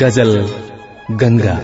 गजल गंगा।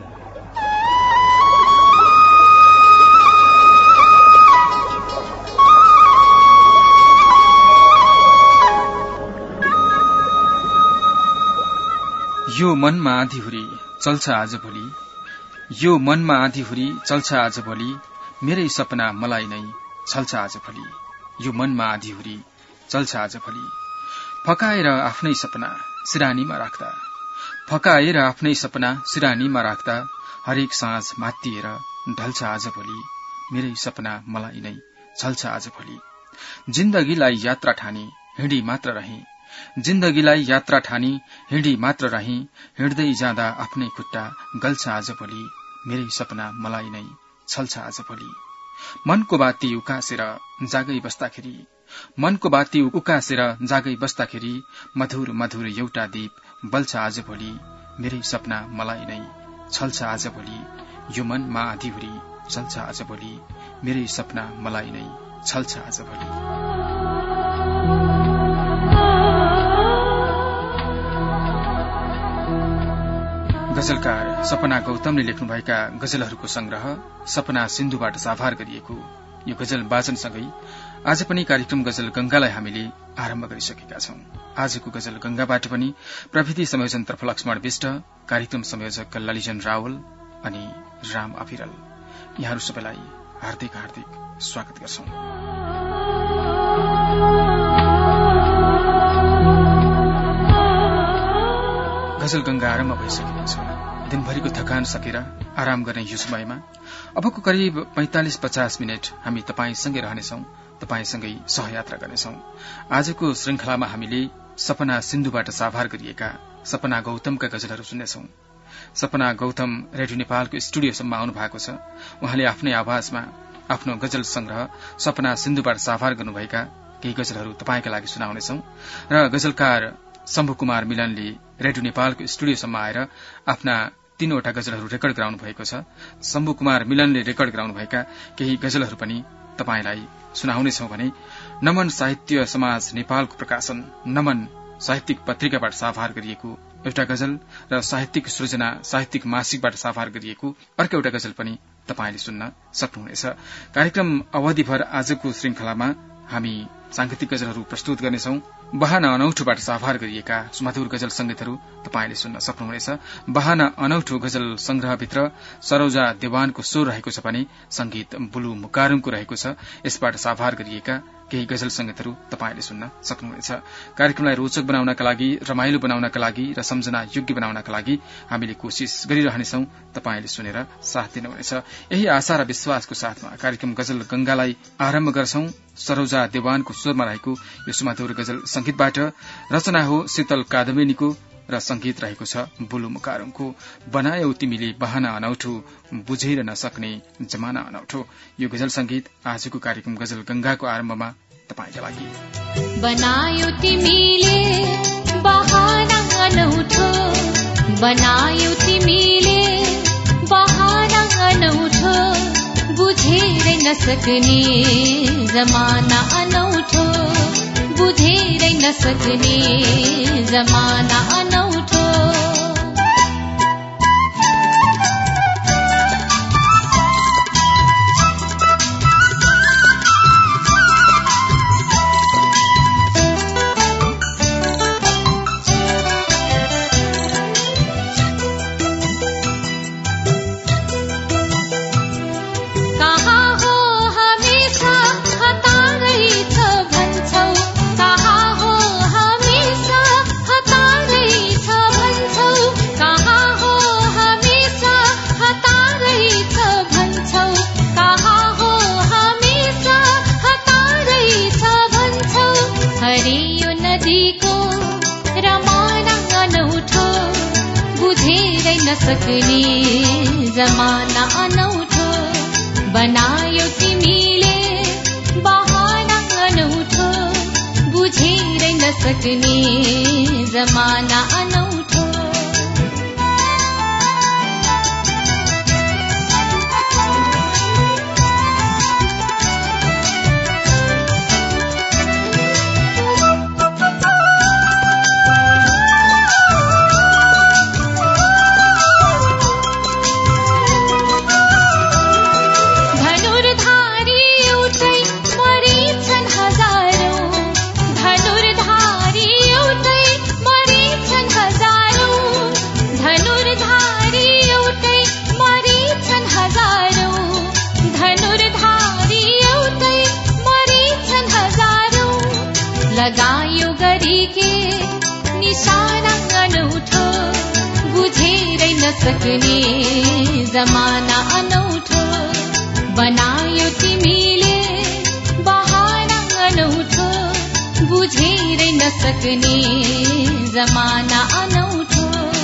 यो मनमा आँधीहुरी चल्छ आज भोलि, यो मनमा आँधीहुरी चल्छ आज भोलि, मेरै सपना मलाई नै छल्छ आज भोलि, यो मनमा आँधीहुरी चल्छ आज भोलि। फकाएर आफ्नै सपना सिरानीमा राख्दा, फकाएर आफ्नै सपना सिरानीमा राख्दा, हरेक साँझ मात्तिएर ढल्छ आज भोलि, मेरै सपना मलाई नै छल्छ आज भोलि। जिन्दगीलाई यात्रा ठानी हिँडी मात्र रही, जिन्दगीलाई यात्रा ठानी हिँडी मात्र रही, हिँड्दै जाँदा आफ्नै खुट्टा गल्छ आज भोलि, मेरै सपना मलाई नै छल्छ आज भोलि। मनको बाती उकासेर जागै बस्दाखेरि, मनको बाती उकासेर जागै बस्दाखेरि, मधुर मधुर एउटा दीप बल्छ आज भोलि, मेरै सपना मलाई नै छल्छ आज भोलि। यो मनमा आँधीहुरी चल्छ आज भोलि, मेरै सपना मलाई नै छल्छ आज भोलि। गजलकार सपना गौतमले लेख्नुभएका गजलहरूको संग्रह सपना सिन्धुबाट साभार गरिएको यो गजल वाचनसँगै आज पनि कार्यक्रम गजल गंगालाई हामीले आरम्भ गरिसकेका छौं। आजको गजल गंगाबाट पनि प्रविधि संयोजनतर्फ लक्ष्मण विष्ट, कार्यक्रम संयोजक ललिजन रावल अनि राम अभिरल, यहाँहरू सबैलाई हार्दिक हार्दिक स्वागत गर्छौं। गजल गंगा आरम्भ भइसकेको छ। दिनभरिको थकान सकेर आराम गर्ने यो समयमा अबको करिब 45-50 मिनट हामी तपाईसँगै रहनेछौं, तपाईसँगै सहयात्रा गर्नेछौं। आजको श्रृंखलामा हामीले सपना सिन्धुबाट साभार गरिएका सपना गौतमका गजलहरू सुन्नेछौं। सपना गौतम रेडियो नेपालको स्टुडियोसम्म आउनु भएको छ। उहाँले आफ्नै आवाजमा आफ्नो गजल संग्रह सपना सिन्धुबाट साभार गर्नुभएका केही गजलहरू तपाईका लागि सुनाउनेछौं र गजलकार शम्भु कुमार मिलनले रेडियो नेपालको स्टुडियोसम्म आएर आफ्ना 3वटा गजलहरू रेकर्ड गराउनु भएको छ। शम्भु कुमार मिलनले रेकर्ड गराउनुभएका केही गजलहरू पनि तपाईलाई सुनाउनेछौं भने नमन साहित्य समाज नेपालको प्रकाशन नमन साहित्यिक पत्रिकाबाट साभार गरिएको एउटा गजल र साहित्यिक सृजना साहित्यिक मासिकबाट साभार गरिएको अर्को एउटा गजल पनि तपाईले सुन्न सक्नुहुनेछ। कार्यक्रम अवधिभर आजको श्रृंखलामा हामी सांगीतिक गजलहरू प्रस्तुत गर्नेछौं। बहाना अनौठोबाट साभार गरिएका सुमधुर गजल संगीतहरू तपाईले सुन्न सक्नुहुनेछ। बहाना अनौठो गजल संग्रहभित्र सरोजा देवानको स्वर रहेको छ भने संगीत बुलु मुकारुङको रहेको छ। यसबाट साभार गरिएका केही गजल संगीतहरू तपाईले सुन्न सक्नुहुनेछ। कार्यक्रमलाई रोचक बनाउनका लागि, रमाइलो बनाउनका लागि र सम्झना योग्य बनाउनका लागि हामीले कोशिश गरिरहनेछौं। तपाईले सुनेर साथ दिनुहुनेछ। यही आशा र विश्वासको साथमा कार्यक्रम गजल गंगालाई आरम्भ गर्छौं। सरोजा देवानको स्वरमा रहेको यो सुमधुर गजल संगीतबाट रचना हो शीतल कादम्बिनीको र संगीत रहेको छ बुलु मुकारुङको। बनायौ तिमीले बहाना अनौठो, बुझेर नसक्ने जमाना अनौठो। यो गजल संगीत आजको कार्यक्रम गजल गंगाको आरम्भमा तपाईका लागि। बनायौ तिमीले बहाना अनौठो, बनायौ तिमीले बहाना अनौठो, बुझेर नसक्ने जमाना अनौठो, बुझेर नसक्ने जमाना अनौठो। सकने जमाना अनौठो, बनायो तिमीले बहाना अनौठो, बुझेर नसक्ने जमाना अनौठो। नसक्ने जमाना अनौठो बनायो तिमीले बहाना अनौठो बुझेरै नसक्ने जमाना अनौठो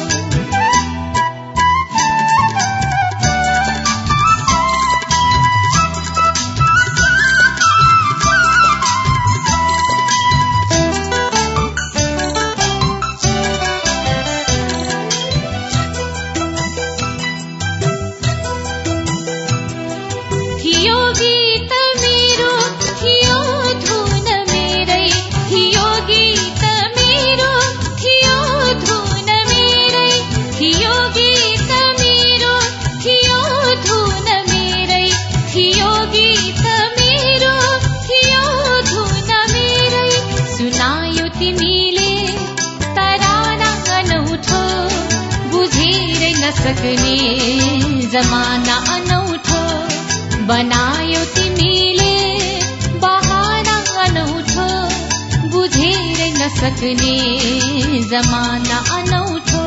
सकने जमाना अनौठो बनायो तिमीले बहाना अनौठो बुझेरै नसक्ने जमाना अनौठो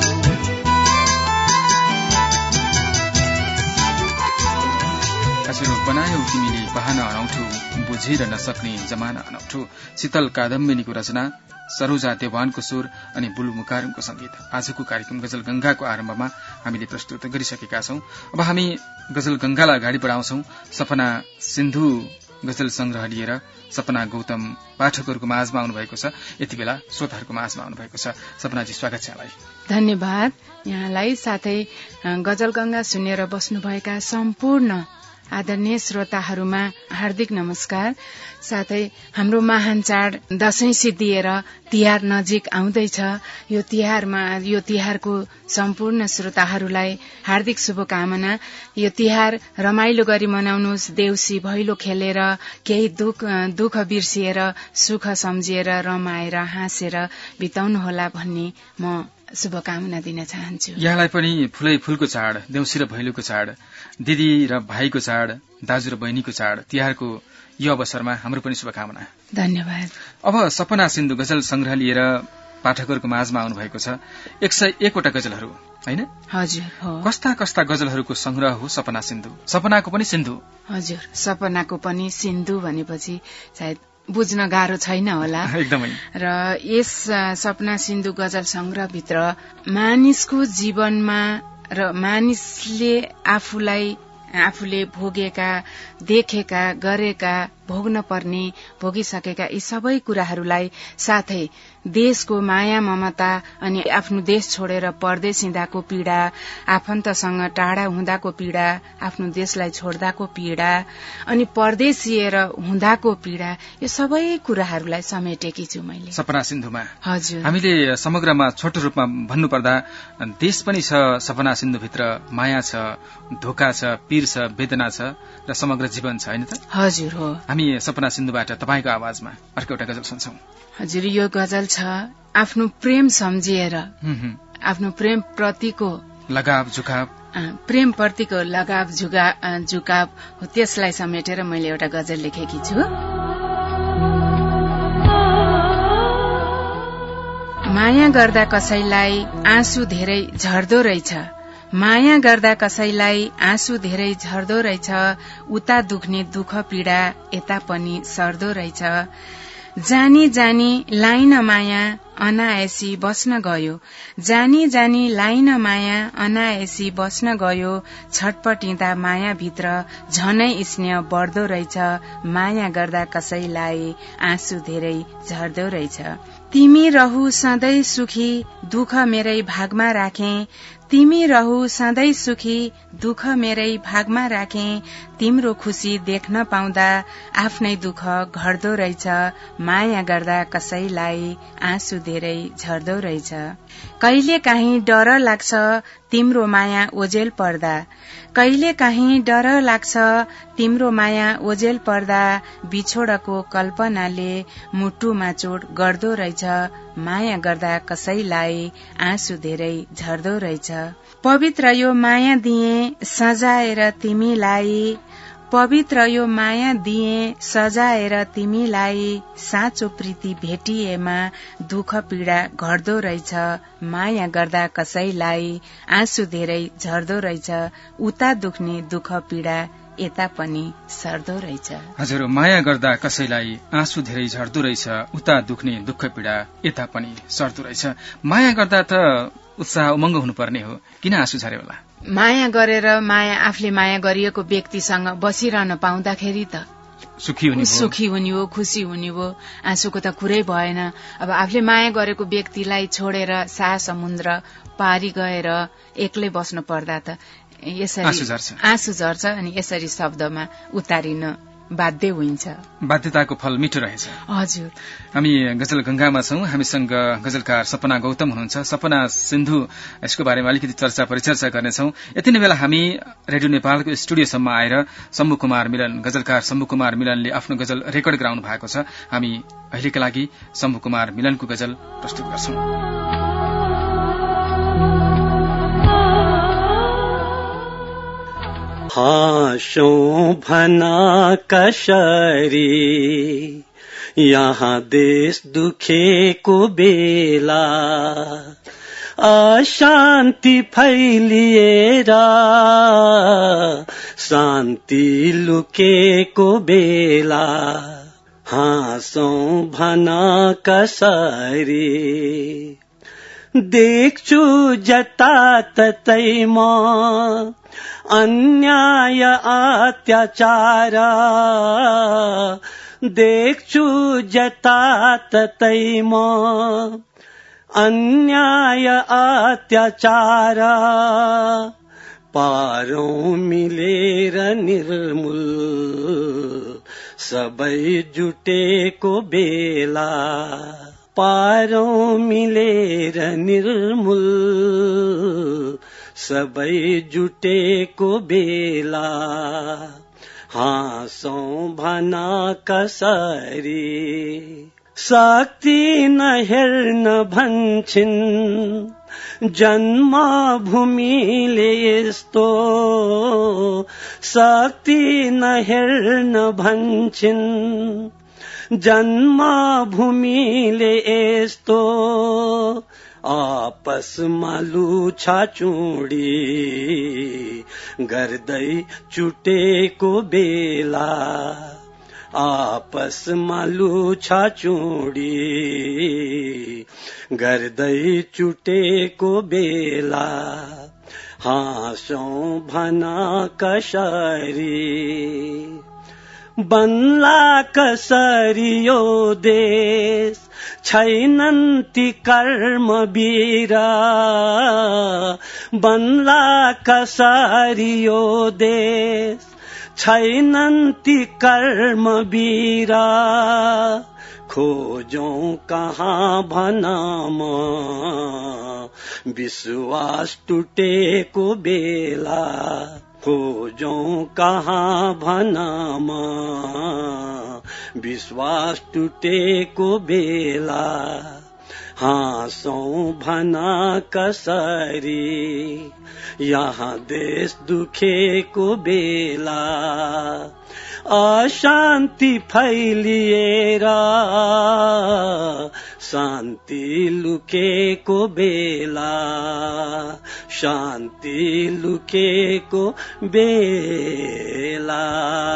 हजुर बनायो तिमीले बहाना अनौठो बुझेर नसक्ने जमाना अनौठो। शीतल कादम्बिनीको रचना, सरोजा देवानको स्वर अनि बुलु मुकारुङको संगीत। आजको कार्यक्रम गजल गंगाको आरम्भमा हामीले प्रस्तुत गरिसकेका छौं। अब हामी गजल गंगालाई अगाडि बढाउँछौं। सपना सिन्धु गजल संग्रह लिएर सपना गौतम पाठकहरूको माझमा आउनुभएको छ। यति बेला श्रोताहरूको माझमा आउनुभएको छ। सपनाजी, स्वागत छ यहाँलाई। धन्यवाद यहाँलाई, साथै गजल गंगा सुनेर बस्नुभएका सम्पूर्ण आदरणीय श्रोताहरूमा हार्दिक नमस्कार। साथै हाम्रो महान चाड दशैं सिद्धिएर तिहार नजिक आउँदैछ। यो तिहारको सम्पूर्ण श्रोताहरूलाई हार्दिक शुभकामना। यो तिहार रमाइलो गरी मनाउनुहोस्। देउसी भैलो खेलेर केही दुःख बिर्सिएर सुख सम्झिएर रमाएर हाँसेर बिताउनुहोला भन्ने म शुभकामना दिन चाहन्छु। यहाँलाई पनि फुलै फूलको चाड, देउसी र भैलोको चाड, दिदी र भाइको चाड, दाजु र बहिनीको चाड, तिहारको यो अवसरमा हाम्रो पनि शुभकामना। धन्यवाद। अब सपना सिन्धु गजल संग्रह लिएर पाठकहरूको माझमा आउनु भएको छ। 101 वटा गजलहरू, हैन? हजुर हो। कस्ता कस्ता गजलहरूको संग्रह हो सपना सिन्धु? सपनाको पनि सिन्धु? हजुर, सपनाको पनि सिन्धु भनेपछि सायद बुझ्न गाह्रो छैन होला। एकदमै। र यस सपना सिन्धु गजल संग्रहभित्र मानिसको जीवनमा र मानिसले आफूले भोगेका, देखेका, गरेका, भोग्न पर्ने, भोगिसकेका यी सबै कुराहरूलाई, साथै देशको माया ममता अनि आफ्नो देश छोडेर परदेश हिँड्दाको पीड़ा, आफन्तसँग टाढा हुँदाको पीड़ा, आफ्नो देशलाई छोड्दाको पीड़ा अनि परदेशिएर हुँदाको पीड़ा, यो सबै कुराहरूलाई समेटेकी छु मैले सपना सिन्धुमा। हजुर। हामीले समग्रमा छोटो रूपमा भन्नुपर्दा देश पनि छ सपना सिन्धुभित्र, माया छ, धोका छ, पीर छ, वेदना छ र समग्र जीवन छ, हैन त? हजुर हो। हामी सपना सिन्धुबाट तपाईको आवाजमा अर्को एउटा गजल सुन्छौं। हजुर, यो गजल छ आफ्नो प्रेम सम्झिएर, आफ्नो प्रेम प्रतिको लगाव झुकाव, प्रेम प्रतिको लगाव झुकाव हो, त्यसलाई समेटेर मैले एउटा गजल लेखेकी छु। माया गर्दा कसैलाई आँसु धेरै झर्दो रहेछ, माया गर्दा कसैलाई आँसु धेरै झर्दो रहेछ, उता दुख्ने दुःख पीड़ा यता पनि सर्दो रहेछ। जानी जानी लाइन माया अनायसी बस्न गयो, जानी जानी लाइन माया अनायसी बस्न गयो, छटपटिँदा माया भित्र झनै स्नेह बढ्दो रहेछ, माया गर्दा कसैलाई आँसु धेरै झर्दो रहेछ। तिमी रहु सधैँ सुखी दुःख मेरै भागमा राखे, तिमी रहु सधैँ सुखी दुःख मेरै भागमा राखे, तिम्रो खुशी देख्न पाउँदा आफ्नै दुःख घट्दो रहेछ, माया गर्दा कसैलाई आँसु धेरै झर्दो रहेछ। कहिले काहीँ डर लाग्छ तिम्रो माया ओझेल पर्दा, कहिले काहीँ डर लाग्छ तिम्रो माया ओझेल पर्दा, बिछोडको कल्पनाले मुटुमा चोट गर्दो रहेछ, माया गर्दा कसैलाई आँसु धेरै झर्दो रहेछ। पवित्र यो माया दिए सजाएर तिमीलाई, पवित्र यो माया दिए सजाएर तिमीलाई, साँचो प्रीति भेटिएमा दुःख पीडा घट्दो रहेछ। माया गर्दा कसैलाई आँसु धेरै झर्दो रहेछ, उता दुख्ने दुःख पीडा यता पनि सर्दो रहेछ। हजुर, माया गर्दा कसैलाई आँसु धेरै झर्दो रहेछ, उता दुख्ने दुःख पीडा यता पनि सर्दो रहेछ। माया गर्दा त उत्साह उमङ्ग हुनुपर्ने हो, किन आँसु झरे होला? माया गरेर आफूले माया गरिएको व्यक्तिसँग बसिरहन पाउँदाखेरि त सुखी हुने हो, खुशी हुने हो। आँसुको त कुरै भएन। अब आफूले माया गरेको व्यक्तिलाई छोडेर साह समुद्र पारी गएर एक्लै बस्नु पर्दा त यसरी आँसु झर्छ अनि यसरी शब्दमा उतारिन बाध्य हुन्छ। बाध्यताको फल मिठो रहेछ। हजुर, हामी गजल गंगामा छौं। हामीसँग गजलकार सपना गौतम हुनुहुन्छ। सपना सिन्धु, यसको बारेमा अलिकति चर्चा परिचर्चा गर्नेछौं। यति नै बेला हामी रेडियो नेपालको स्टुडियोसम्म आएर शम्भु कुमार मिलन, गजलकार शम्भु कुमार मिलनले आफ्नो गजल रेकर्ड गराउनु भएको छ। हामी अहिलेका लागि शम्भु कुमार मिलनको गजल प्रस्तुत गर्छौं। हाँसौं भना कसरी यहाँ देश दुखेको बेला, अशान्ति फैलिएर शान्ति लुकेको बेला, हाँसौं भना कसरी देख्छु जताततै म अन्याय अत्याचार, देख्छु जताततै म अन्याय अत्याचार, पारौं मिलेर निर्मूल सबै जुटेको बेला, पारौं मिलेर निर्मूल सबै जुटेको बेला, हाँसौं भना कसरी शक्ति नहेर्न भन्छन् जन्मभूमिले यस्तो, शक्ति नहेर्न भन्छन् जन्मभूमिले यस्तो, आपसमा लुछाचुडी गर्दै चुटेको बेला, आपसमा लुछाचुडी गर्दै चुटेको बेला, हाँसौं भना कसरी बन्ला कसरी यो देश छैनन् ती कर्मवीर, बन्ला कसरी यो देश छैनन् ती कर्मवीर, खोजौं कहाँ भनाम विश्वास टुटेको बेला, खोजौं कहाँ भनाम विश्वास टुटेको बेला, हाँसौं भना कसरी यहाँ देश दुखेको बेला, अशान्ति फैलिएर शान्ति लुकेको बेला, शान्ति लुकेको बेला।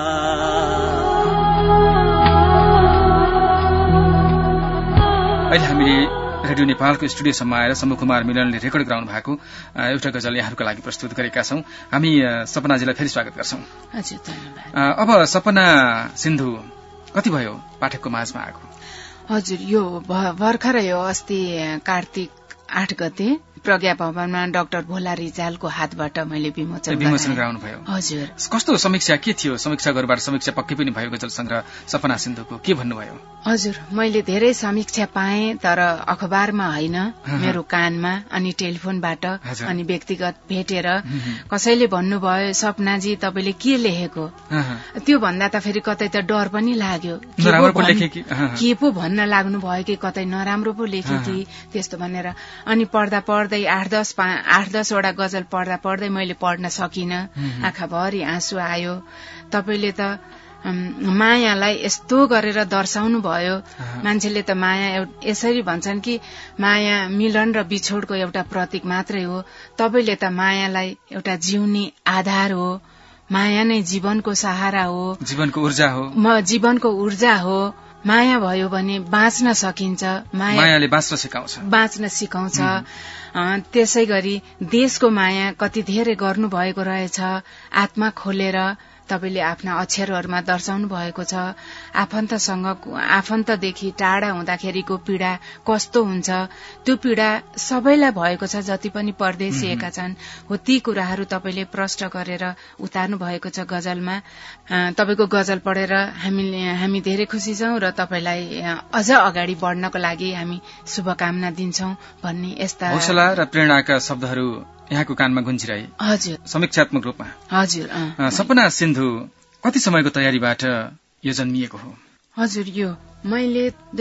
अहिले हामीले रेडियो नेपालको स्टुडियोसम्म आएर शम्भु कुमार मिलनले रेकर्ड गराउनु भएको एउटा गजल यहाँहरूका लागि प्रस्तुत गरेका छौं। हामी सपनाजीलाई फेरि स्वागत गर्छौं। हजुर, धन्यवाद। अब सपना सिन्धु कति भयो पाठकको माझमा आएको? हजुर, यो भर्खरै हो, अस्ति कार्तिक 8 गते प्रज्ञा भवनमा डाक्टर भोला रिजालको हातबाट मैले विमोचन गराउनु भयो। हजुर, कस्तो समीक्षा के थियो? समीक्षागरबाट समीक्षा पक्कै पनि भयो गजल संग्रह सपना सिन्धुको, के भन्नुभयो? हजुर, मैले धेरै समीक्षा पाएँ, तर अखबारमा होइन, मेरो कानमा अनि टेलिफोनबाट अनि व्यक्तिगत भेटेर कसैले भन्नुभयो, सपनाजी तपाईले के लेखेको? त्यो भन्दा त फेरि कतै त डर पनि लाग्यो, के पो भन्न लाग्नु भयो कि कतै नराम्रो पो लेखे कि त्यस्तो भनेर। अनि पढ्दा पढ्दै 8-10 गजल पढ्दै मैले पढ्न सकिनँ। आँखाभरि आँसु आयो। तपाईले त मायालाई यस्तो गरेर दर्शाउनु भयो। मान्छेले त माया यसरी भन्छन् कि माया मिलन र बिछोडको एउटा प्रतीक मात्रै हो। तपाईले त मायालाई एउटा जिउने आधार हो। माया नै जीवनको सहारा हो, जीवनको ऊर्जा हो। जीवनको ऊर्जा हो। माया भयो भने बाँच्न सकिन्छ। मायाले बाँच्न सिकाउँछ। त्यसै गरी देशको माया कति धेरै गर्नु भएको रहेछ। आत्मा खोलेर तपाईले आफ्ना अक्षरहरूमा दर्शाउनु भएको छ। आफन्तदेखि टाढा हुँदाखेरिको पीड़ा कस्तो हुन्छ, त्यो पीड़ा सबैलाई भएको छ जति पनि परदेशिएका छन्। हो ती कुराहरू तपाईले प्रष्ट गरेर उतार्नु भएको छ गजलमा। तपाईको गजल पढेर हामी धेरै खुसी छौं र तपाईलाई अझ अगाडि बढ्नको लागि हामी शुभकामना दिन्छौं भन्ने यस्ता हौसला र प्रेरणाका शब्दहरू यहाँको कानमा गुन्जिरहे। हजुर, समीक्षात्मक रूपमा। हजुर। सपना सिन्धु कति समयको तयारीबाट यो जन्मिएको हो? हजुर, यो मैले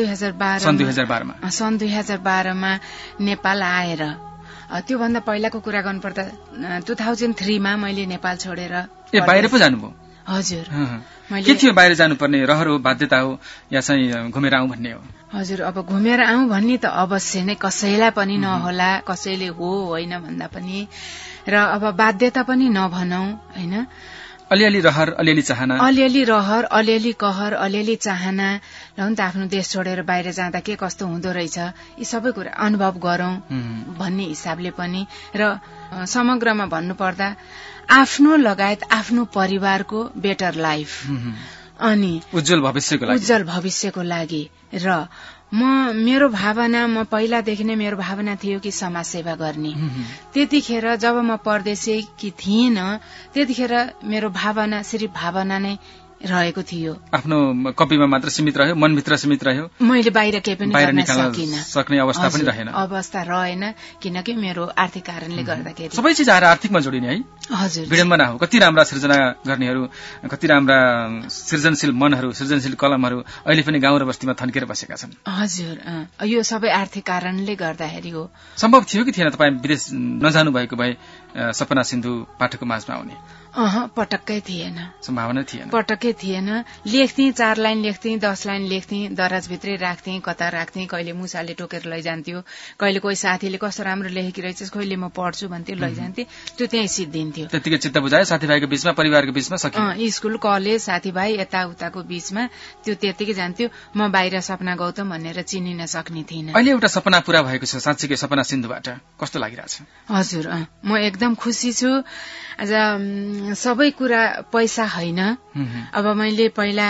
2012 सन् 2012 मा नेपाल आएर, त्योभन्दा पहिलाको कुरा गर्नुपर्दा 2003 मा मैले नेपाल छोडेर बाहिर पो जानुभयो? हजुर। के थियो बाहिर जानुपर्ने रहर हो, बाध्यता हो, या चाहिँ घुमेर आउँ भन्ने हो? हजुर, अब घुमेर आउँ भन्ने त अवश्य नै कसैलाई पनि नहोला, कसैले हो होइन भन्दा पनि, र अब बाध्यता पनि नभनौं हैन। अलिअलि रहर, अलिअलि चाहना, अलिअलि कहर, अलिअलि चाहना र त आफ्नो देश छोडेर बाहिर जाँदा के कस्तो हुँदो रहेछ यी सबै कुरा अनुभव गरौं भन्ने हिसाबले पनि, र समग्रमा भन्नुपर्दा आफ्नो लगायत आफ्नो परिवारको बेटर लाइफ अनि उज्जवल भविष्यको लागि र मेरो भावना, म पहिलादेखि नै मेरो भावना थियो कि समाज सेवा गर्ने। त्यतिखेर जब म परदेशी थिएन त्यतिखेर मेरो भावना सिर्फ भावना नै रहेको थियो। आफ्नो कपीमा मात्र सीमित रह्यो, मनभित्र सीमित रह्यो। मैले बाहिर केही पनि गर्न सकिनँ, सक्ने अवस्था पनि रहेन। अवस्था रहेन किनकि मेरो आर्थिक कारणले गर्दाखेरि सबै चिज आएर आर्थिकमा जोडिने है। हजुर, विडम्बना हो। कति राम्रा सृजना गर्नेहरू, कति राम्रा सृजनशील मनहरू, सृजनशील कलमहरू अहिले पनि गाउँ र बस्तीमा थन्केर बसेका छन्। हजुर, यो सबै आर्थिक कारणले गर्दाखेरि हो। सम्भव थियो कि थिएन तपाईँ विदेश नजानु भएको भए सपना सिन्धु पाठकको माझमा आउने? पटक्कै थिएन, सम्भावना थिएन, पटक्कै थिएन। लेख्थेँ, 4 लाइन लेख्थेँ, 10 लाइन लेख्थेँ, दराजभित्रै राख्थेँ, कता राख्थेँ। कहिले मुसाले टोकेर लैजान्थ्यो, कहिले कोही साथीले कस्तो राम्रो लेखेकी रहेछस्, कहिले म पढ्छु भन्थ्यो, लैजान्थे, त्यो त्यही सिद्धिन्थ्यो। त्यतिकै चित्त बुझायो, साथीभाइको बीचमा, परिवारको बीचमा सकियो। स्कुल, कलेज, साथीभाइ यताउताको बीचमा त्यो त्यतिकै जान्थ्यो। म बाहिर सपना गौतम भनेर चिनिन सक्ने थिइनँ। अहिले एउटा सपना पूरा भएको छ साँच्चीकै सपना सिन्धुबाट, कस्तो लागिरहेछ? हजुर, म एकदम खुसी छु। आज सबै कुरा पैसा होइन। अब मैले पहिला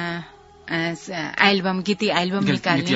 गीती एल्बम निकाल्ने,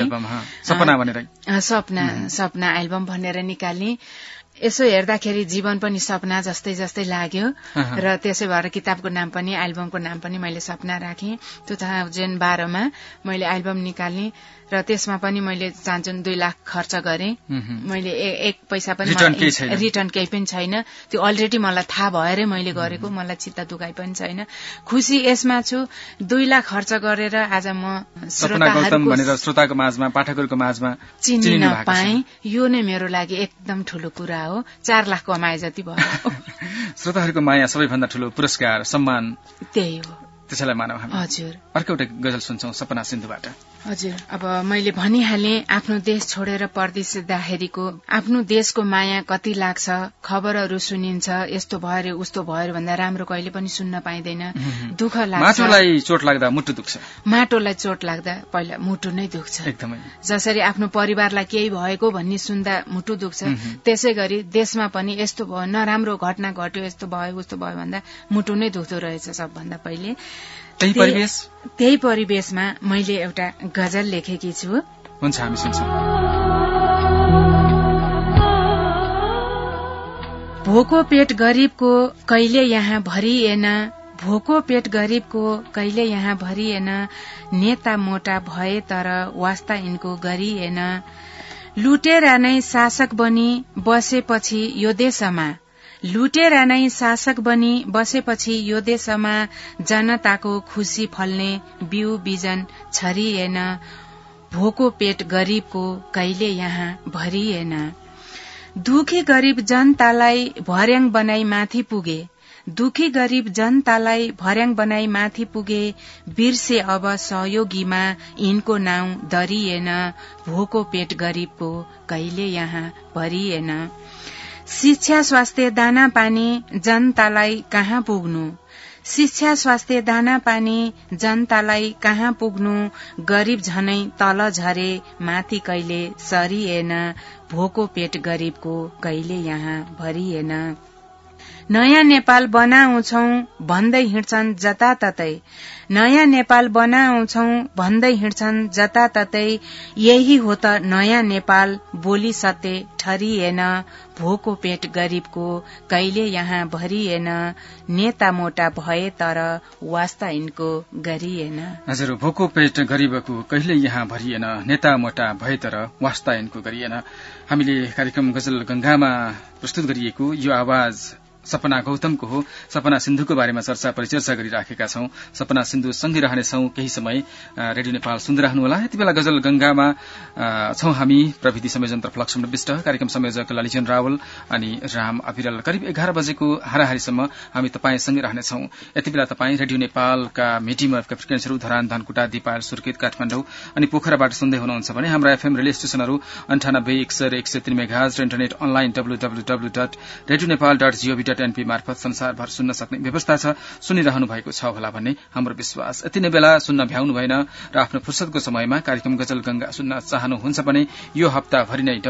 सपना एल्बम भनेर निकाल्ने। यसो हेर्दाखेरि जीवन पनि सपना जस्तै लाग्यो र त्यसै भएर किताबको नाम पनि, एल्बमको नाम पनि मैले सपना राखेँ। 2012 मा मैले एल्बम निकाल्ने र त्यसमा पनि मैले 2 लाख खर्च गरेँ। मैले एक पैसा पनि रिटर्न केही पनि छैन। त्यो अलरेडी मलाई थाहा भएरै मैले गरेको, मलाई चित्त दुखाइ पनि छैन। खुसी यसमा छु, 2 लाख खर्च गरेर आज म श्रोताको माझमा, पाठकहरूको माझमा चिनिन पाएँ। यो नै मेरो लागि एकदम ठूलो कुरा हो। 4 लाख कमाए जति भयो। श्रोताहरूको माया सबैभन्दा ठूलो पुरस्कार, सम्मान त्यही हो, त्यसैलाई मानव हामी। हजुर, अर्को एउटा गजल सुन्छौं सपना सिन्धुबाट। हजुर, अब मैले भनिहालेँ, आफ्नो देश छोडेर परदेश जाँदाखेरिको आफ्नो देशको माया कति लाग्छ। खबरहरू सुनिन्छ, यस्तो भयो उस्तो भयो भन्दा राम्रो कहिले पनि सुन्न पाइँदैन। दुःख लाग्छ। माटोलाई चोट लाग्दा मुटु दुख्छ। माटोलाई चोट लाग्दा पहिला मुटु नै दुख्छ। एकदमै जसरी आफ्नो परिवारलाई केही भएको भन्ने सुन्दा मुटु दुख्छ, त्यसै गरी देशमा पनि यस्तो भयो, नराम्रो घटना घट्यो, यस्तो भयो उस्तो भयो भन्दा मुटु नै दुख्दो रहेछ सबभन्दा पहिले। त्यही परिवेशमा मैले एउटा गजल लेखेकी छु। हुन्छ, हामी सुन्छौं। भोको पेट गरीबको कहिले यहाँ भरिएन, भोको पेट गरीबको कहिले यहाँ भरिएन। नेता मोटा भए तर वास्ता यिनको गरिएन। लुटेर नै शासक बनी बसेपछि यो देशमा, लुटेर नै शासक बनी बसेपछि यो देशमा जनताको खुशी फल्ने बिउ बिजन छरिएन। भोको पेट गरीबको कहिले यहाँ भरिएन। दुखी गरीब जनतालाई भर्याङ बनाई माथि पुगे, दुखी गरीब जनतालाई भर्याङ बनाई माथि पुगे, बिर्से अब सहयोगीमा यिनको नाउँ दरिएन, भोको पेट गरीबको कहिले यहाँ भरिएन। शिक्षा स्वास्थ्य दाना पानी जनतालाई कहाँ पुग्नु, शिक्षा स्वास्थ्य दाना पानी जनतालाई कहाँ पुग्नु, गरीब झनै तल झरे माथि कहिले सरिएन, भोको पेट गरीबको कहिले यहाँ भरिएन। नयाँ नेपाल बनाउँछौं भन्दै हिँड्छन् जताततै, नयाँ नेपाल बनाउँछौं भन्दै हिँड्छन् जताततै, यही हो त नयाँ नेपाल बोली सत्य ठरिएन, भोको पेट गरीबको कहिले यहाँ भरिएन, नेता मोटा भए तर वास्ता यिनको गरिएन। हजुर, भोको पेट गरीबको कहिले यहाँ भरिएन, नेता मोटा भए तर वास्ता यिनको गरिएन। हामीले कार्यक्रम गजल गंगामा प्रस्तुत गरिएको यो आवाज सपना गौतमको हो। सपना सिन्धुको बारेमा चर्चा परिचर्चा गरिराखेका छौं। सपना सिन्धु सँगै रहनेछौं केही समय। रेडियो नेपाल सुन्दै रहनुहोला। यति बेला गजल गंगामा छौं हामी। प्रविधि संयोजनतर्फ लक्ष्मण विष्ट, कार्यक्रम संयोजक ललिजन रावल अनि राम अभिरल। करिब 11 बजेको हाराहारीसम्म हामी तपाईंसँगै रहनेछौं। यति बेला तपाईं रेडियो नेपालका मिडियम वेभका फ्रिक्वेन्सीहरू धरान, धनकुटा, दिपायल, सुर्खेत, काठमाडौँ अनि पोखराबाट सुन्दै हुनुहुन्छ भने हाम्रा एफएम रेडियो स्टेशनहरू 98.1 मेगाहर्ज र इन्टरनेट अनलाइन www.radionepal.gov.np मार्फत संसारभर सुन्न सक्ने व्यवस्था छ। सुनिरहनु भएको छ होला भन्ने हाम्रो विश्वास। यति नै बेला सुन्न भ्याउनु भएन र आफ्नो फुर्सदको समयमा कार्यक्रम गजल गंगा सुन्न चाहनुहुन्छ भने यो हप्ताभरि नै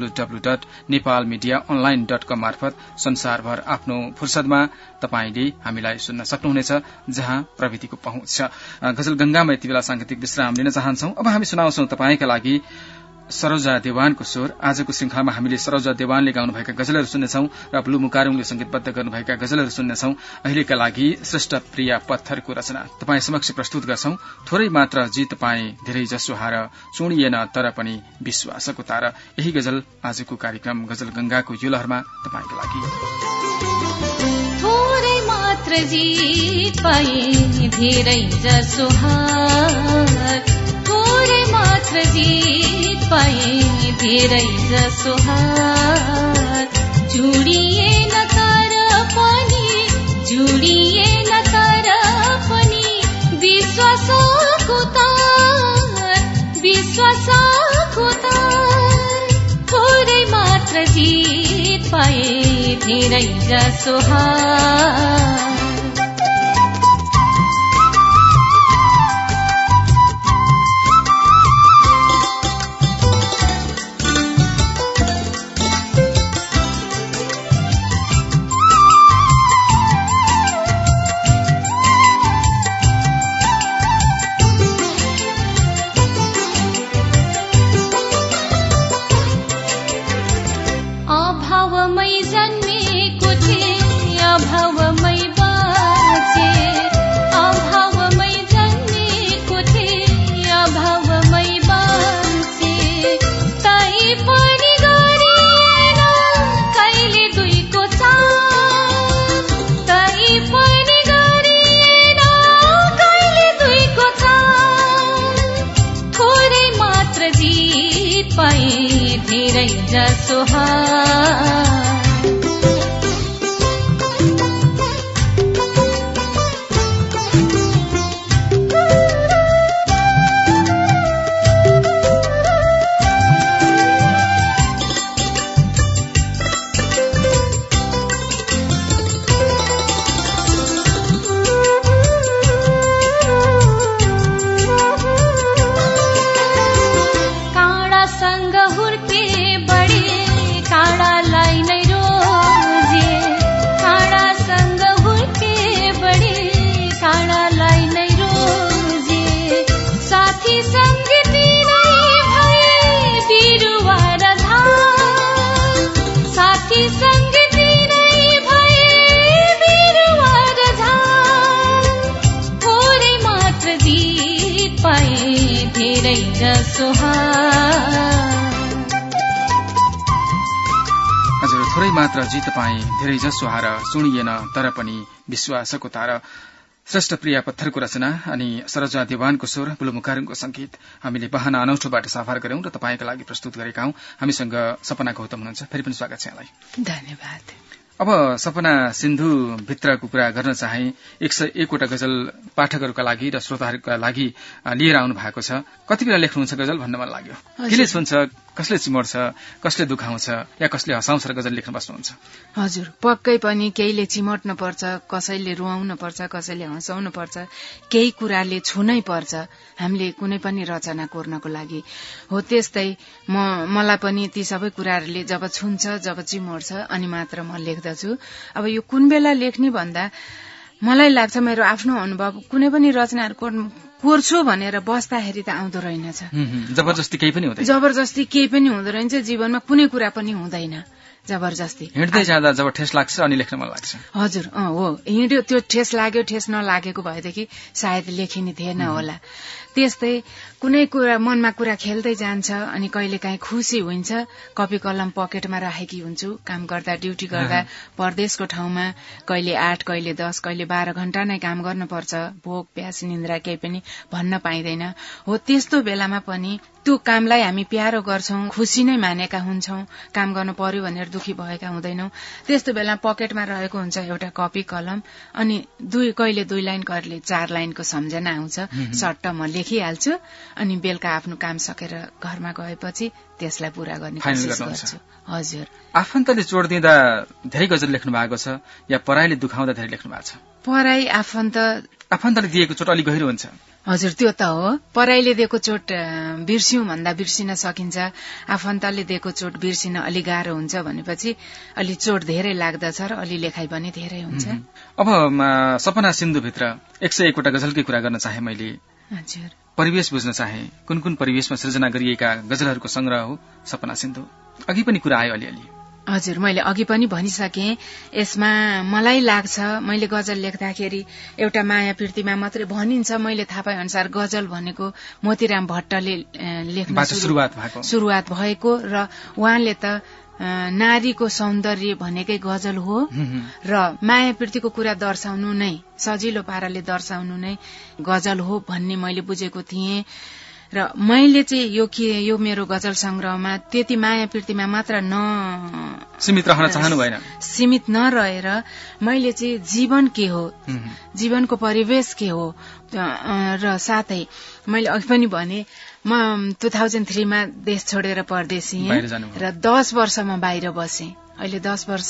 www.nepalmediaonline.com मार्फत संसारभर आफ्नो फुर्सदमा तपाईले हामीलाई सुन्न सक्नुहुनेछ, जहाँ प्रविधिको पहुँच छ। गजल गंगामा यति बेला सांगीतिक विश्राम लिन चाहन्छौं। अब हामी सुनाउँछौं तपाईका लागि सरोजा देवानको स्वर। आजको श्रृंखलामा हामीले सरोजा देवानले गाउनुभएका गजलहरू सुन्नेछौं र ब्लू मुकारुङले संगीतबद्ध गर्नुभएका गजलहरू सुन्नेछौं। अहिलेका लागि श्रेष्ठ प्रिया पत्थरको रचना तपाई समक्ष प्रस्तुत गर्छौं। थोरै मात्र जी तपाई धेरै जसो हार, चुडिएन तर पनि विश्वासको तार। यही गजल आजको कार्यक्रम गजल गंगाको यो लहरमा तपाईका लागि। थोरै मात्र जीत पाए धेरै जसो हार, थोरै मात्र जीत पाए धेरै जसो हार, जुडिएन तर पनि, जुडिएन तर पनि विश्वासको तार, विश्वासको तार। थोरै मात्र जीत पाए धेरै जसो हार। हजुर, थोरै मात्र जित पाए धेरै जसो हार, चुडिएन तर पनि विश्वासको तार। श्रेष्ठ प्रिया पत्थरको रचना अनि सरजा देवानको स्वर बुलु मुकारुङको संगीत हामीले बहाना अनौठोबाट साफार गर्यौं र तपाईका लागि प्रस्तुत गरेका हौं। हामीसँग सपना गौतम हुनुहुन्छ। फेरि पनि स्वागत छ यहाँलाई। धन्यवाद। अब सपना सिन्धु भित्रको कुरा गर्न चाहे 101 वटा गजल पाठकहरूका लागि र श्रोताहरूका लागि लिएर आउनु भएको छ। कति बेला लेख्नुहुन्छ गजल भन्न मन लाग्यो? केले छुन्छ, कसले चिमोड्छ, कसले दुखाउँछ या कसले हँसाउँछ र गजल लेख्न बस्नुहुन्छ? हजुर, पक्कै पनि केहीले चिमोट्न पर्छ, कसैले रुवाउन पर्छ, कसैले हँसाउन पर्छ, केही कुराले छुनै पर्छ हामीले कुनै पनि रचना कोर्नको लागि। हो त्यस्तै मलाई पनि ती सबै कुराहरूले जब छुन्छ, जब चिमोड्छ अनि मात्र म लेख्दछु। अब यो कुन बेला लेख्ने भन्दा मलाई लाग्छ मेरो आफ्नो अनुभव कुनै पनि रचनाहरू कोर्छु भनेर बस्दाखेरि त आउँदो रहेनछ। जबरजस्ती केही पनि हुँदैन। जबरजस्ती केही पनि हुँदो रहेछ, जीवनमा कुनै कुरा पनि हुँदैन जबरजस्ती। हिँड्दै जाँदा जब ठेस लाग्छ अनि लेख्न मन लाग्छ। हजुर हो, हिँड्यो त्यो ठेस लाग्यो, ठेस नलागेको भएदेखि सायद लेखिने थिएन होला। त्यस्तै कुनै कुरा मनमा कुरा खेल्दै जान्छ अनि कहिलेकाहीँ खुसी हुन्छ। कपी कलम पकेटमा राखेकी हुन्छु, काम गर्दा ड्युटी गर्दा परदेशको ठाउँमा कहिले 8 कहिले 10 कहिले 12 घण्टा नै काम गर्नुपर्छ। भोक प्यास निन्द्रा केही पनि भन्न पाइँदैन। हो त्यस्तो बेलामा पनि त्यो कामलाई हामी प्यारो गर्छौं, खुसी नै मानेका हुन्छौं। काम गर्नु पर्यो भनेर दुखी भएका हुँदैनौं। त्यस्तो बेला पकेटमा रहेको हुन्छ एउटा कपी कलम अनि कहिले 2 लाइन कहिले 4 लाइनको सम्झना आउँछ। सट्ट म लेखिहाल्छु अनि बेलुका आफ्नो काम सकेर घरमा गएपछि त्यसलाई पूरा गर्ने कोसिस गर्छु। हजुर। आफन्तले चोट दिँदा धेरै गजल लेख्नु भएको छ या पराईले दुखाउँदा धेरै लेख्नु भएको छ? पराई आफन्तले दिएको चोट अलि गहिरो हुन्छ। हजुर, त्यो त हो। पराईले दिएको चोट बिर्स्यौं भन्दा बिर्सिन सकिन्छ, आफन्तले दिएको चोट बिर्सिन अलि गाह्रो हुन्छ भनेपछि अलि चोट धेरै लाग्दछ र अलि लेखाइ पनि धेरै हुन्छ। अब सपना सिन्धुभित्र 101 वटा गजलकै कुरा गर्न चाहे मैले। हजुर। परिवेश बुझ्न चाहे कुन कुन परिवेशमा सृजना गरिएका गजलहरूको संग्रह हो सपना सिन्धु? अघि पनि कुरा आयो अलिअलि। हजुर, मैले अघि पनि भनिसके। यसमा मलाई लाग्छ मैले गजल लेख्दाखेरि एउटा माया प्रीतिमा मात्रै भनिन्छ। मैले थाहा पाए अनुसार गजल भनेको मोतीराम भट्टले लेख्न सुरुवात भएको र उहाँले त नारीको सौन्दर्य भनेकै गजल हो र माया प्रीतिको कुरा दर्शाउनु नै, सजिलो पाराले दर्शाउनु नै गजल हो भन्ने मैले बुझेको थिएँ। र मैले चाहिँ यो मेरो गजल संग्रहमा त्यति माया प्रीतिमा मात्र सीमित रहन चाहनु भएन। सीमित नरहेर मैले चाहिँ जीवन के हो, जीवनको परिवेश के हो र साथै मैले अघि पनि भने म 2003 मा देश छोडेर परदेशी र 10 वर्ष म बाहिर बसेँ। अहिले 10 वर्ष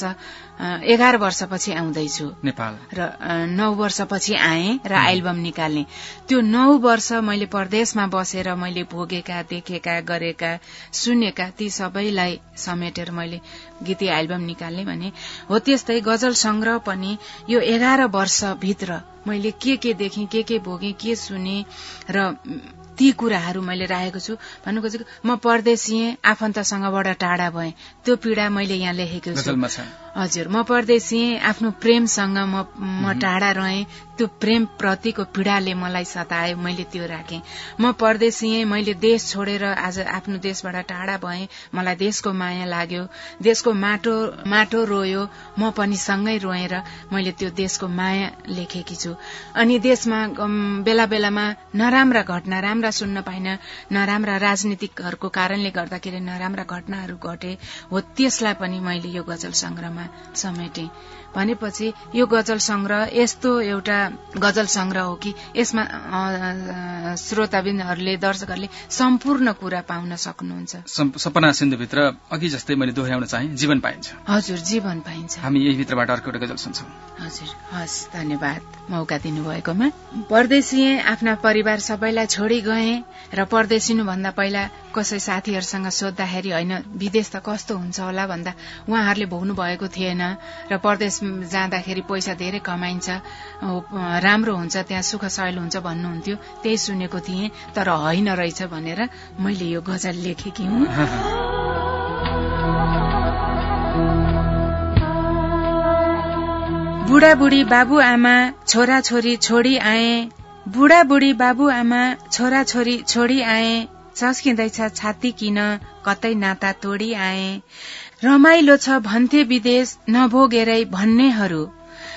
11 वर्षपछि आउँदैछु नेपाल र 9 वर्षपछि आएँ र एल्बम निकाल्ने। त्यो 9 वर्ष मैले परदेशमा बसेर मैले भोगेका, देखेका, गरेका, सुनेका ती सबैलाई समेटेर मैले गीती एल्बम निकाल्ने भने हो। त्यस्तै गजल संग्रह पनि यो 11 वर्षभित्र मैले के देखेँ, के भोगेँ, के सुने र ती कुराहरू मैले राखेको छु। भन्नु खोजेको म परदेशी आफन्तसँगबाट टाढा भएँ, त्यो पीडा मैले यहाँ लेखेको छु। हजुर, म परदेशी आफ्नो प्रेमसँग म टाढा रहेँ, त्यो प्रेम प्रतिको पीडाले मलाई सतायो, मैले त्यो राखेँ। म परदेशी मैले देश छोडेर आज आफ्नो देशबाट टाढा भएँ, मलाई देशको माया लाग्यो, देशको माटो रोयो, म पनि सँगै रोएर मैले त्यो देशको माया लेखेकी छु। अनि देशमा बेला बेलामा नराम्रा घटना, राम्रा सुन्न पाइन, नराम्रा राजनीतिकहरूको कारणले गर्दाखेरि नराम्रा घटनाहरू घटे हो, त्यसलाई पनि मैले यो गजल संग्रहमा समेटे। भनेपछि यो गजल संग्रह यस्तो एउटा गजल संग्रह हो कि यसमा श्रोताबिन्दहरूले, दर्शकहरूले सम्पूर्ण कुरा पाउन सक्नुहुन्छ। सपना सिन्धुभित्र अघि जस्तै मैले दोहोर्याउन चाहे जीवन पाइन्छ। हजुर, जीवन पाइन्छ। हामी यही भित्रबाट अर्को एउटा गजल सुन्छौं। हजुर, हस्, धन्यवाद मौका दिनुभएकोमा। परदेशी आफ्ना परिवार सबैलाई छोडी गए र परदेशिनु भन्दा पहिला कसै साथीहरूसँग सोद्धाखेरि होइन विदेश त कस्तो हुन्छ होला भन्दा उहाँहरूले भोग्नु भएको थिएन र परदेश जाँदाखेरि पैसा धेरै कमाइन्छ, राम्रो हुन्छ, त्यहाँ सुख सयल हुन्छ भन्नुहुन्थ्यो। त्यही सुनेको थिएँ, तर होइन रहेछ भनेर मैले यो गजल लेखेकी हुँ। बुढाबुढी बाबुआमा छोराछोरी छोडी आए, बुढाबुढी बाबुआमा छोराछोरी छोडी आए, चस्किँदैछ छाती किन कतै नाता तोडी आए। रमाइलो छ भन्थे विदेश नभोगेरै भन्नेहरू,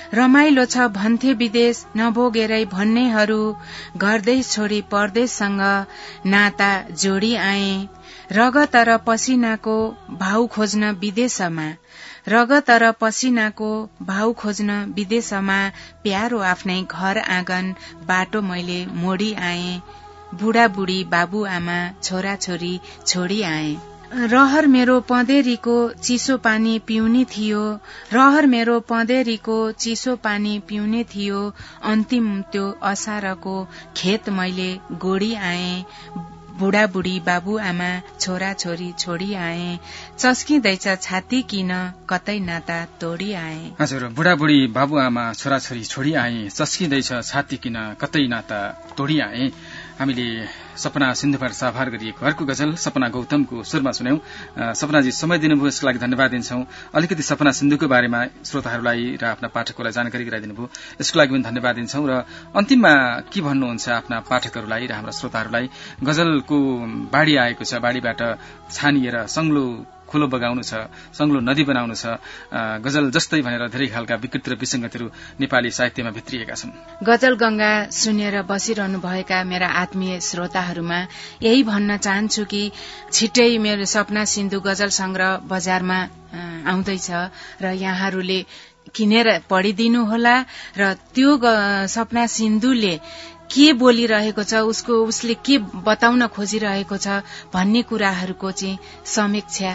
रमाइलो छ भन्थे विदेश नभोगेरै भन्नेहरू, घरदेश छोडी परदेशसँग नाता जोडी आए। रगत र पसिनाको भाउ खोज्न विदेशमा, रगत र पसिनाको भाउ खोज्न विदेशमा, प्यारो आफ्नै घर आँगन बाटो मैले मोडी आए। बुढाबुढी बाबुआमा छोरा छोरी छोडी आए। रहर मेरो पँधेरीको चिसो पानी पिउने थियो, रहर मेरो पँधेरीको चिसो पानी पिउने थियो। अन्तिम त्यो असारको खेत मैले गोडी आए। बुढाबुढी बाबुआमा छोरा छोरी छोडी आए। चस्किँदैछ छाती किन कतै नाता तोडी आए। हजुर, बुढाबुढी बाबुआमा छोरा छोरी छोडी आए, चस्किँदैछ छाती किन कतै नाता तोडी आए। हामीले सपना सिन्धुबाट साभार गरिएको अर्को गजल सपना गौतमको सुरमा सुन्यौं। सपनाजी समय दिनुभयो, यसको लागि धन्यवाद दिन्छौं। अलिकति सपना सिन्धुको बारेमा श्रोताहरूलाई र आफ्ना पाठकहरूलाई जानकारी गराइदिनु भयो, यसको लागि पनि धन्यवाद दिन्छौं। र अन्तिममा के भन्नुहुन्छ आफ्ना पाठकहरूलाई र हाम्रा श्रोताहरूलाई? गजलको बाढी आएको छ, बाढीबाट छानिएर संग्लो खोलो बगाउनु छ, संग्लो नदी बनाउनु छ, गजल जस्तै भनेर धेरै खालका विकृति र विसंगतिहरू नेपाली साहित्यमा भित्रिएका छन्। गजल गंगा सुनेर बसिरहनु भएका मेरा आत्मीय श्रोताहरूमा यही भन्न चाहन्छु कि छिट्टै मेरो सपना सिन्धु गजल संग्रह बजारमा आउँदैछ र यहाँहरूले किनेर पढिदिनुहोला। र त्यो सपना सिन्धुले के बोलिरहेको छ, उसले के बताउन खोजिरहेको छ भन्ने कुराहरूको चाहिँ समीक्षा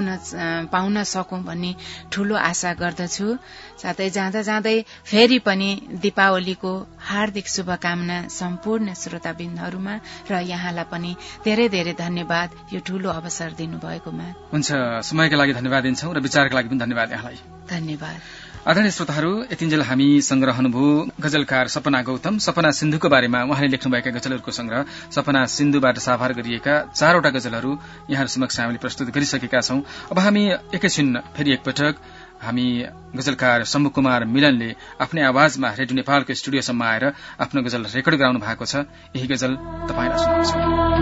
पाउन सकौं भन्ने ठूलो आशा गर्दछु। साथै जाँदा जाँदै फेरि पनि दीपावलीको हार्दिक शुभकामना सम्पूर्ण श्रोताबिन्दहरूमा र यहाँलाई पनि धेरै धेरै धन्यवाद यो ठूलो अवसर दिनुभएकोमा। हुन्छ, समयका लागि धन्यवाद दिन्छौं र विचारका लागि पनि धन्यवाद यहाँलाई। धन्यवाद। आदरणीय श्रोताहरू, यतिन्जेल हामीसँग रहनुभयो गजलकार सपना गौतम। सपना सिन्धुको बारेमा उहाँले लेख्नुभएका गजलहरूको संग्रह सपना सिन्धुबाट साभार गरिएका 4वटा गजलहरू यहाँहरू समक्ष हामीले प्रस्तुत गरिसकेका छौं। अब हामी एकैछिन फेरि एकपटक हामी गजलकार शम्भु कुमार मिलनले आफ्नै आवाजमा रेडियो नेपालको स्टुडियोसम्म आएर आफ्नो गजल रेकर्ड गराउनु भएको छ। यही गजल तपाईलाई सुनाउँछु।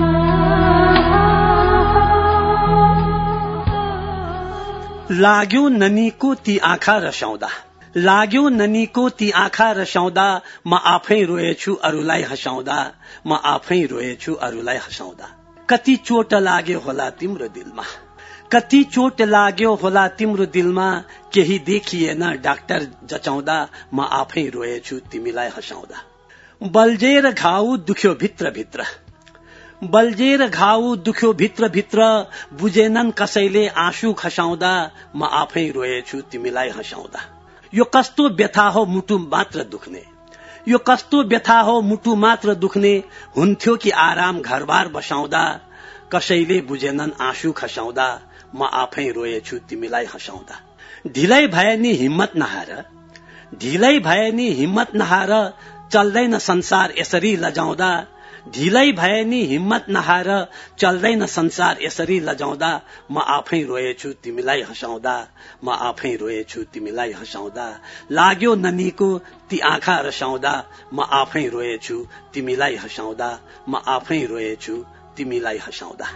लाग्यो ननीको ती आँखा रसाउँदा, लाग्यो ननीको ती आँखा रसाउँदा, म आफै रोएछु अरूलाई हँसाउँदा, म आफै रोएछु अरूलाई हँसाउँदा। कति चोट लाग्यो होला तिम्रो दिलमा, कति चोट लाग्यो होला तिम्रो दिलमा, केही देखिएन डाक्टर जचाउँदा, म आफै रोएछु तिमीलाई हँसाउँदा। बल्झेर घाउ दुख्यो भित्र भित्र, बल्झेर घाउ दुख्यो भित्र भित्र, बुझेनन् कसैले आँसु खसाउँदा, म आफै रोएछु तिमीलाई हँसाउँदा। यो कस्तो व्यथा हो मुटु मात्र दुख्ने, यो कस्तो व्यथा हो मुटु मात्र दुख्ने, हुन्थ्यो कि आराम घरबार बसाउँदा, कसैले बुझेनन् आँसु खसाउँदा, म आफै रोएछु तिमीलाई हँसाउँदा। ढिलै भए नि हिम्मत नहार, ढिलै भए नि हिम्मत नहार, चल्दैन संसार यसरी लजाउँदा, ढिलै भए नि हिम्मत नहार, चल्दैन संसार यसरी लजाउँदा, म आफै रोएछु तिमीलाई हँसाउँदा, म आफै रोएछु तिमीलाई हँसाउँदा। लाग्यो ननीको ती आँखा रसाउँदा, म आफै रोएछु तिमीलाई हँसाउँदा, म आफै रोएछु तिमीलाई हँसाउँदा।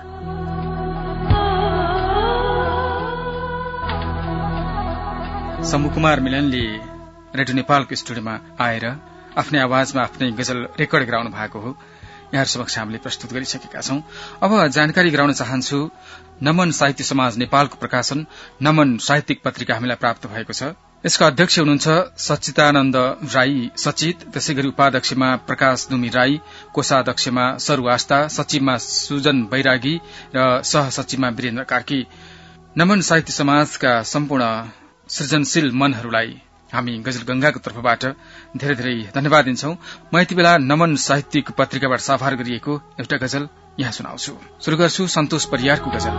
शम्भु कुमार मिलनले रेडियो नेपालको स्टुडियोमा आएर आफ्नै आवाजमा आफ्नै गजल रेकर्ड गराउनु भएको हो। यहाँहरू समक्ष हामीले प्रस्तुत गरिसकेका छौं। अब जानकारी गराउन चाहन्छु, नमन साहित्य समाज नेपालको प्रकाशन नमन साहित्यिक पत्रिका हामीलाई प्राप्त भएको छ। यसका अध्यक्ष हुनुहुन्छ सच्चिदानन्द राई सचित, त्यसै गरी उपाध्यक्षमा प्रकाश दुमी राई, कोषाध्यक्षमा सरु आस्था, सचिवमा सुजन बैरागी र सहसचिवमा वीरेन्द्र कार्की। नमन साहित्य समाजका सम्पूर्ण सृजनशील मनहरूलाई हामी गजल गंगाको तर्फबाट धेरै धेरै धन्यवाद दिन्छौं। म यति बेला नमन साहित्यिक पत्रिकाबाट साभार गरिएको एउटा गजल यहाँ सुनाउँछु। शुरू गर्छु सन्तोष परियारको गजल।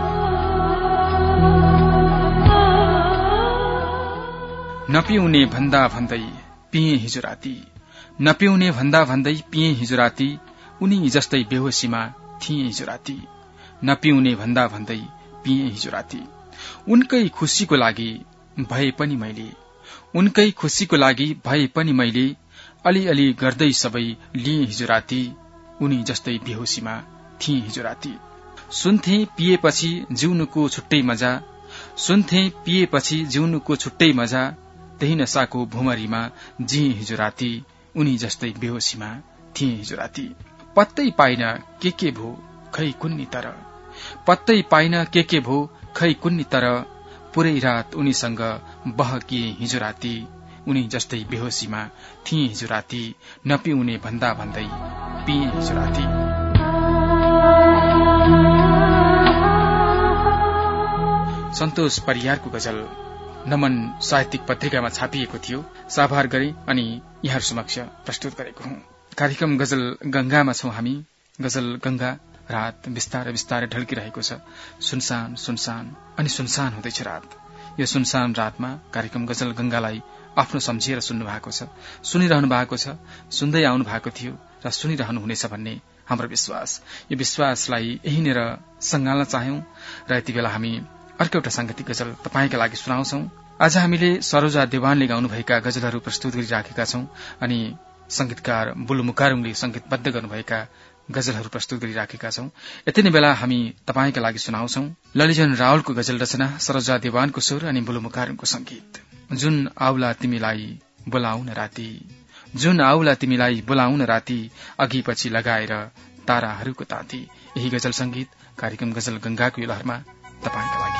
नपिउने भन्दा भन्दै पिए हिजो राती, नपिउने भन्दा भन्दै पिए हिजो राती, उनी जस्तै बेहोसीमा थिए हिजो राती, नपिउने भन्दा भन्दै पिए हिजो राती। उनकै खुशीको लागि भए पनि मैले, उनकै खुशीको लागि भए पनि मैले, अलिअलि गर्दै सबै लिए हिजो राती, उनी जस्तै बेहोसीमा थिए हिजो राती। सुन्थे पिएपछि जिउनुको छुट्टै मजा, सुन्थे पिएपछि जिउनुको छुट्टै मजा, त्यही नशाको भुमरीमा जिए हिजो राती, उनी जस्तै बेहोसीमा थिए हिजो राती। पत्तै पाइन के भो खै कुन्नी तर, पत्तै पाइन के भो खै कुन्नी तर, पुरै रात उनीसँग बहकिए हिजो राती, उनी जस्तै बेहोसीमा थिए हिजो राती, नपिउने भन्दा भन्दै पिए हिजो राती। सन्तोष परियारको गजल नमन साहित्यिक पत्रिकामा छापिएको थियो, साभार गरे अनि यहाँहरू समक्ष प्रस्तुत गरेको हुँ। कार्यक्रम गजल गंगामा छौं हामी। गजल गंगा रात बिस्तारै बिस्तारै ढल्किरहेको छ, सुनसान सुनसान अनि सुनसान हुँदैछ रात। यो सुनसान रातमा कार्यक्रम गजल गंगालाई आफ्नो सम्झिएर सुन्नु भएको छ, सुनिरहनु भएको छ, सुन्दै आउनु भएको थियो र सुनिरहनु हुनेछ भन्ने हाम्रो विश्वास। यो विश्वासलाई यहीँनिर संगाल्न चाह्यौं र यति बेला हामी अर्को एउटा सांगीतिक गजल तपाईका लागि सुनाउँछौं। आज हामीले सरोजा देवानले गाउनुभएका गजलहरू प्रस्तुत गरिराखेका छौं अनि संगीतकार बुलु मुकारुङले संगीतबद्ध गर्नुभएका गजलहरू प्रस्तुत गरिराखेका छौं। यति नै बेला हामी तपाईका लागि सुनाउँछौं ललिजन रावलको गजल रचना, सरोजा देवानको स्वर अनि बुलु मुकारुङको संगीत। जुन आउला तिमीलाई बोलाउन राती, जुन आउला तिमीलाई बोलाउन राती, अघि पछि लगाएर ताराहरूको ताती। यही गजल संगीत कार्यक्रम गजल गंगाको यो लहरमा तपाईका लागि।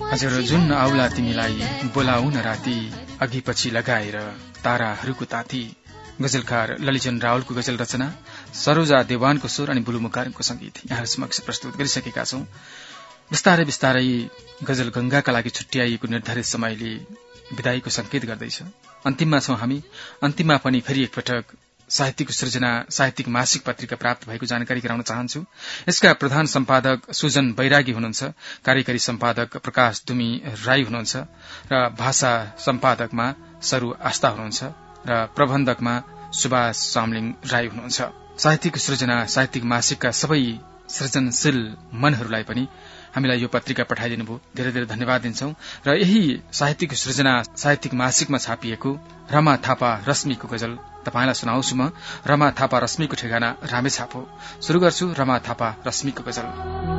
हजुर जुन आउला तिमीलाई बोलाउन राति अघि पछि लगाएर ताराहरूको ताती। गजलकार ललितन रावलको गजल रचना, सरोजा देवानको स्वर अनि बुलुमुकारको संगीत यहाँहरू समक्ष प्रस्तुत गरिसकेका छौं। बिस्तारै बिस्तारै गजल गंगाका लागि छुट्याइएको निर्धारित समयले विदाईको संकेत गर्दैछ। अन्तिममा छौं हामी। अन्तिममा पनि फेरि एकपटक साहित्यको सृजना साहित्यिक मासिक पत्रिका प्राप्त भएको जानकारी गराउन चाहन्छु। यसका प्रधान सम्पादक सुजन बैरागी हुनुहुन्छ, कार्यकारी सम्पादक प्रकाश दुमी राई हुनुहुन्छ र भाषा सम्पादकमा सरू आस्था हुनुहुन्छ र प्रबन्धकमा सुभाष सामलिङ राई हुनुहुन्छ। साहित्यिक सृजना साहित्यिक मासिकका सबै सृजनशील मनहरूलाई पनि हामीलाई यो पत्रिका पठाइदिनु भयो, धेरै धेरै धन्यवाद दिन्छौं। र यही साहित्यिक सृजना साहित्यिक मासिकमा छापिएको रमा थापा रश्मिको गजल तपाईलाई सुनाउँछु म। रमा थापा रश्मिको ठेगाना रामेछाप हो। शुरू गर्छु रमा थापा रश्मिको गजल।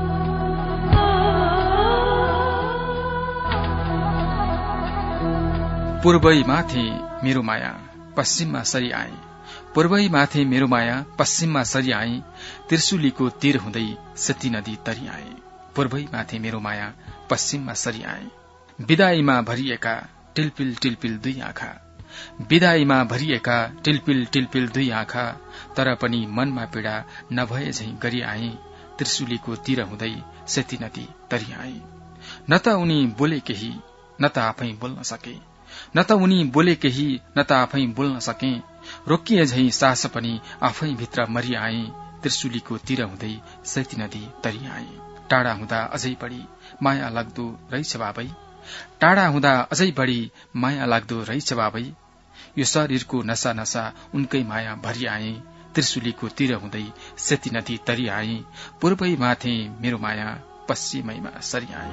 पूर्वै माथि मेरो माया पश्चिममा सरी आए, पूर्वै माथि मेरो माया पश्चिममा सरी आए, त्रिशुलीको तीर हुँदै सेती नदी तरी आए, पूर्वै माथि मेरो माया पश्चिममा सरी आए। विदाईमा भरिएका टिलपिल टिलपिल दुई आँखा, विदाईमा भरिएका टिलपिल टिलपिल दुई आँखा, तर पनि मनमा पीड़ा नभए झैं गरी आए, त्रिशुलीको तीर हुँदै सेती नदी तरी आए। न त उनी बोले केही न त आफै बोल्न सके, न त उनी बोले केही न त आफै बोल्न सके, रोकिए झैं सास पनि आफै भित्र मरि आए, त्रिशुलीको तीर हुँदै सेती नदी तरी आए। टाढा हुँदा अझै बढी माया लाग्दो रहेछ बाबै, टाढा हुँदा अझै बढी माया लाग्दो रहेछ बाबै, यो शरीरको नसा नसा उनकै माया भरि आए, त्रिशुलीको तीर हुँदै सेती नदी तरी आए, पूर्वै माथे मेरो माया पश्चिमैमा सरी आए।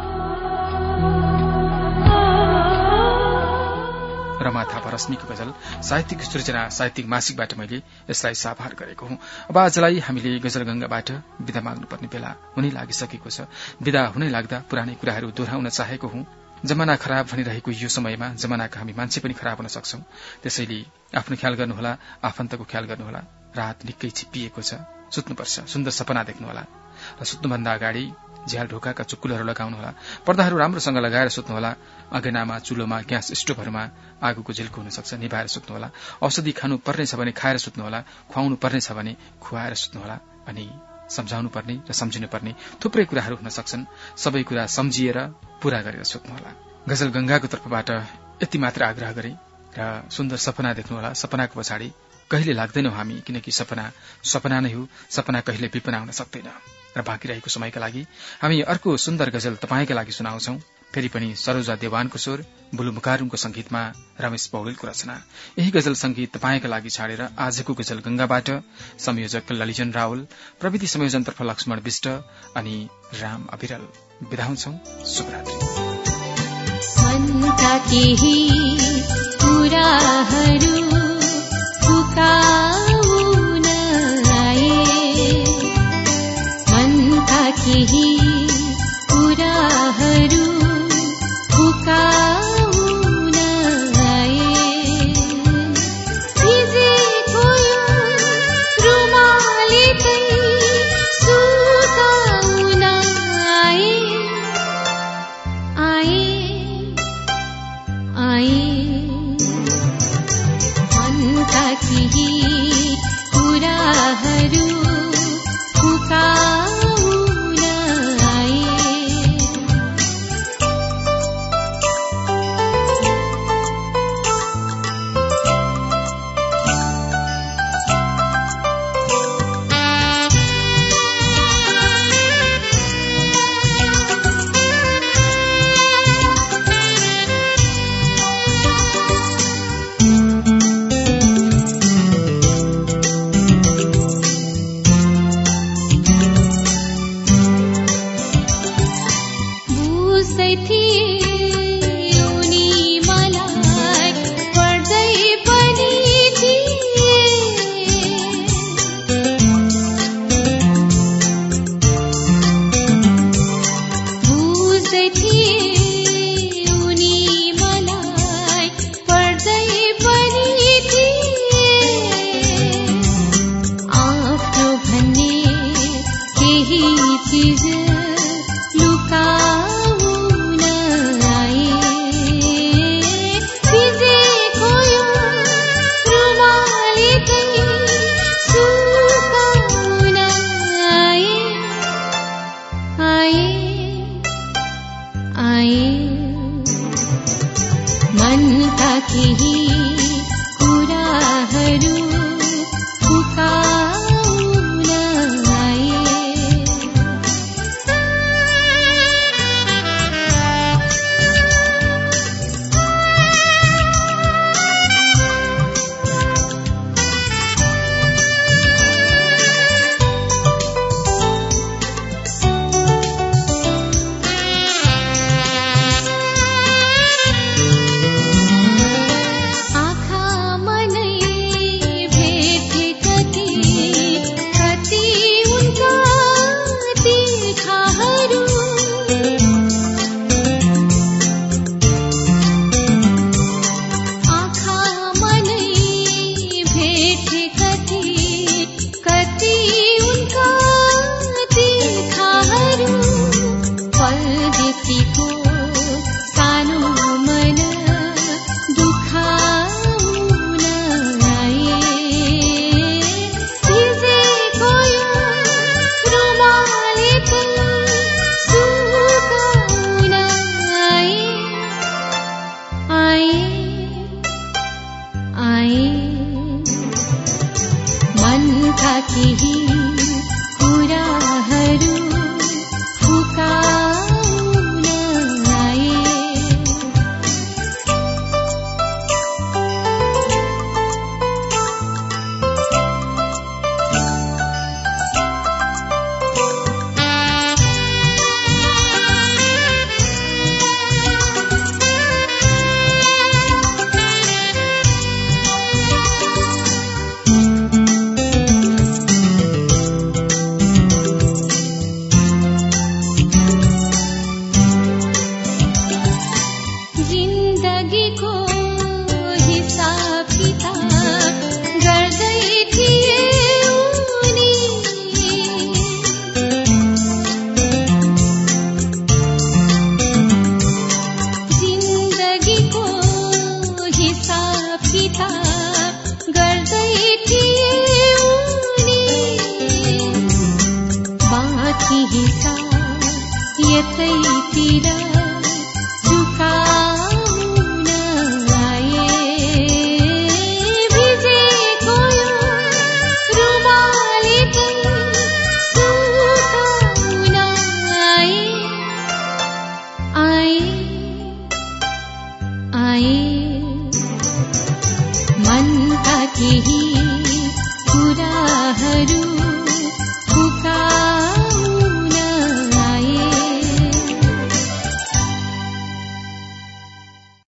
रमा थापा रश्मिको गजल साहित्यिक सृजना साहित्यिक मासिकबाट मैले यसलाई साभार गरेको हुँ। अब आजलाई हामीले गजल गंगाबाट विदा माग्नुपर्ने बेला हुनै लागिसकेको छ। विदा हुनै लाग्दा पुरानै कुराहरू दोहोऱ्याउन चाहेको हुँ। जमाना खराब भनिरहेको यो समयमा जमानाका हामी मान्छे पनि खराब हुन सक्छौं। त्यसैले आफ्नो ख्याल गर्नुहोला, आफन्तको ख्याल गर्नुहोला। रात निकै छिप्पिएको छ, सुत्नुपर्छ, सुन्दर सपना देख्नुहोला र सुत्नुभन्दा अगाडि झ्याल ढोकाका चुक्कुलहरू लगाउनुहोला, पर्दाहरू राम्रोसँग लगाएर सुत्नुहोला। अँगनामा चुलोमा ग्यास स्टोभहरूमा आगोको झिल्को हुन सक्छ, निभाएर सुत्नुहोला। औषधि खानु पर्ने छ भने खाएर सुत्नुहोला, खुवाउनु पर्ने छ भने खुवाएर सुत्नुहोला। अनि सम्झाउनु पर्ने र सम्झिनु पर्ने थुप्रै कुराहरू हुन सक्छन्, सबै कुरा सम्झिएर पूरा गरेर सुत्नुहोला। गजल गंगाको तर्फबाट यति मात्र आग्रह गरे र सुन्दर सपना देख्नुहोला। सपनाको पछाडि कहिले लाग्दैनौ हामी, किनकि सपना सपना नै हो, सपना कहिले विपना हुन सक्दैन। र बाँकी रहेको समयका लागि हामी अर्को सुन्दर गजल तपाईका लागि सुनाउँछौ। फेरि पनि सरोजा देवानको स्वर, बुलुमुकारुङको संगीतमा रमेश पौडेलको रचना। यही गजल संगीत तपाईका लागि छाडेर आजको गजल गंगाबाट संयोजक ललितन रावल, प्रविधि संयोजनतर्फ लक्ष्मण विष्ट अनि राम अविरल बिदा हुन्छौं। शुभरात्रि। मनका केही कुराहरू फुकाउन आए, मनका केही कुराहरू फुकाउन आए, भिजेको रुमाले सुकाउन आए, आए आए मनका केही कुराहरू फुकाउन आए। चिज लुकाउन मनका केही कुराहरू फुकाउन आए। मनका केही कुराहरू फुकाउन आए। जिन्दगीको हिसाब किताब गर्दै थिए उनी। जिन्दगीको हिसाब किताब गर्दै थिए उनी। बाँकी हिसाब यतैतिर चुकाउन आए। भिजेको यो रुमाली सुकाउन आए। मनका केही कुराहरू